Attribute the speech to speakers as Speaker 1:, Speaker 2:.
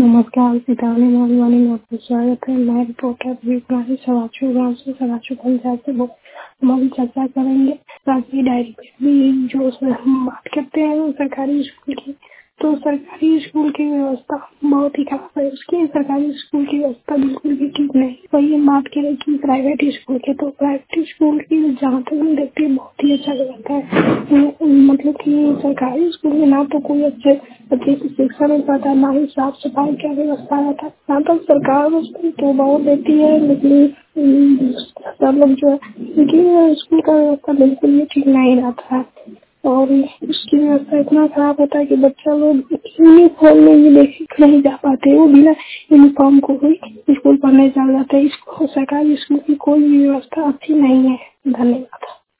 Speaker 1: नमस्कार, सीतामढ़ी मोहनवानी में आपका स्वागत है। मैं रिपोर्टर कुमारी सवाचू गाँव से सवाचू पंचायत से हम अभी चर्चा करेंगे राजकीय डायरी पे भी जो हम बात करते हैं सरकारी स्कूल की। तो सरकारी स्कूल की व्यवस्था बहुत ही खराब है। उसकी सरकारी स्कूल की व्यवस्था बिल्कुल भी ठीक नहीं। वही हम बात करें कि प्राइवेट स्कूल की, तो प्राइवेट स्कूल की जहाँ तक हम देखते हैं बहुत ही अच्छा लगता है। मतलब कि सरकारी स्कूल में ना तो कोई अच्छे से शिक्षा नहीं पाता, ना ही साफ सफाई का व्यवस्था रहता है। यहाँ तक सरकार स्कूल तो बहुत देती है, लेकिन सब लोग जो है उनकी स्कूल का व्यवस्था बिल्कुल भी ठीक नहीं रहता है। और उसकी व्यवस्था इतना खराब होता है कि बच्चा लोग यूनिफॉर्म में भी देख नहीं जा पाते। वो बिना यूनिफॉर्म को ही स्कूल पढ़ने चल जाते हैं। सरकारी स्कूल की कोई भी व्यवस्था अच्छी नहीं है। धन्यवाद।